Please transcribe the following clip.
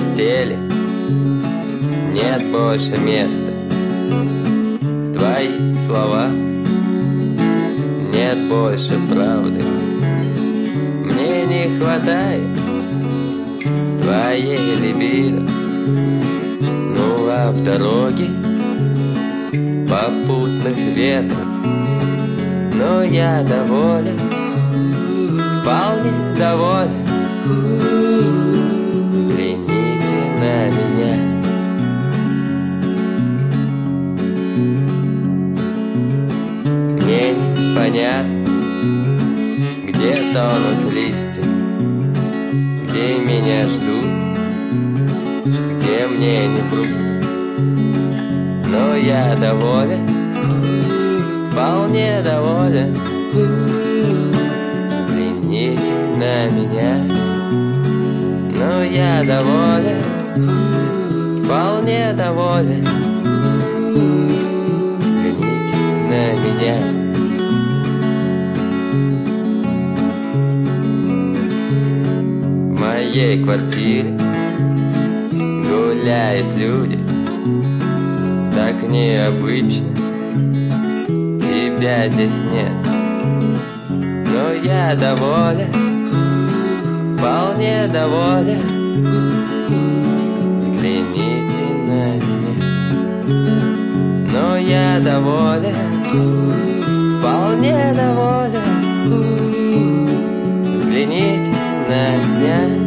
постели нет больше места. В твоих словах нет больше правды. Мне не хватает твоей либидо. Ну а в дороге попутных ветров, но я доволен, вполне доволен. Взгляните на меня. Мне непонятно, где тонут листья, где меня ждут, где мне не врут. Но я доволен, вполне доволен. Взгляните на меня. Но я доволен, вполне доволен. Взгляните на меня. В моей квартире гуляют люди, так необычно, тебя здесь нет. Но я доволен, вполне доволен. Взгляните на меня. Но я доволен, вполне доволен. Взгляните на меня.